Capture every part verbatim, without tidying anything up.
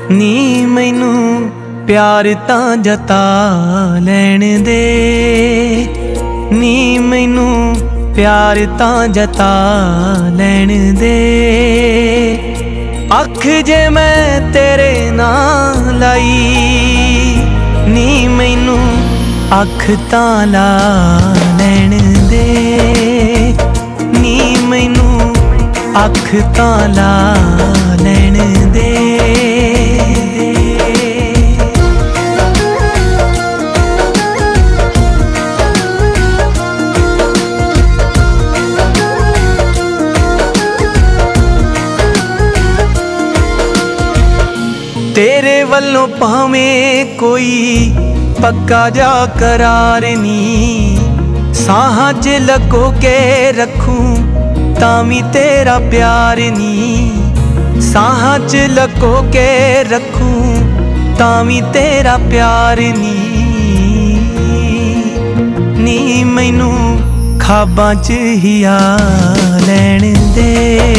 नी मैनू प्यार तां जता लैण दे, नी मैनू प्यार तां जता लैण दे। अख जे मैं तेरे नाल लाई, नी मैनू अख तां ला लैण दे, नी मैनू अख तां ला लैण दे। तेरे वल्लों भावें कोई पक्का जा करार नी, साहां च लगो के रखूं तामी तेरा प्यार नी, साहां च लगो के रखूं तामी तेरा प्यार नी। नी मैनू ख्वाबां च हिया लैण दे,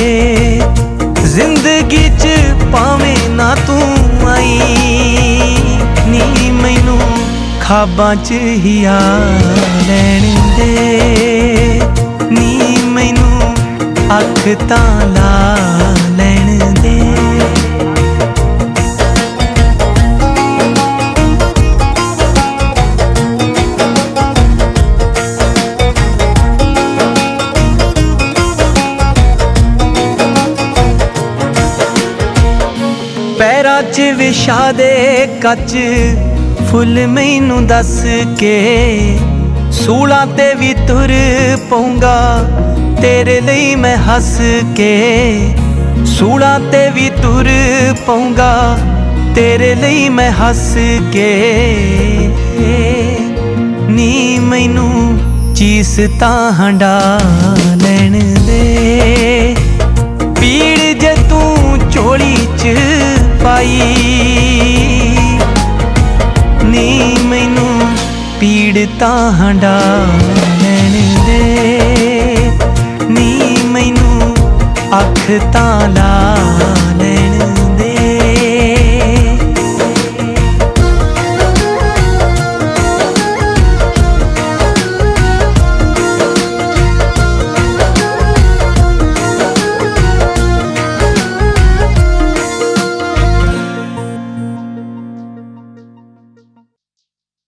जिंदगी च भावें ना तू आई, नी मैनू ख्वाबां च हिया लैण दे, नी मैनू अख तां ला लैण दे। पैरां च विछा दे कच फुल मैनू दस के, सूलां ते भी तुर पऊंगा तेरे लिए मैं हस के, सूलां ते भी तुर पऊंगा तेरे लिए मैं हस के। नी मैनू चीस तां हंडा लैण दे, पीड़ जे तू झोली च पाई, नी मैनू पीड़ तां हंडा लैण दे, नी मैनू अख तां ला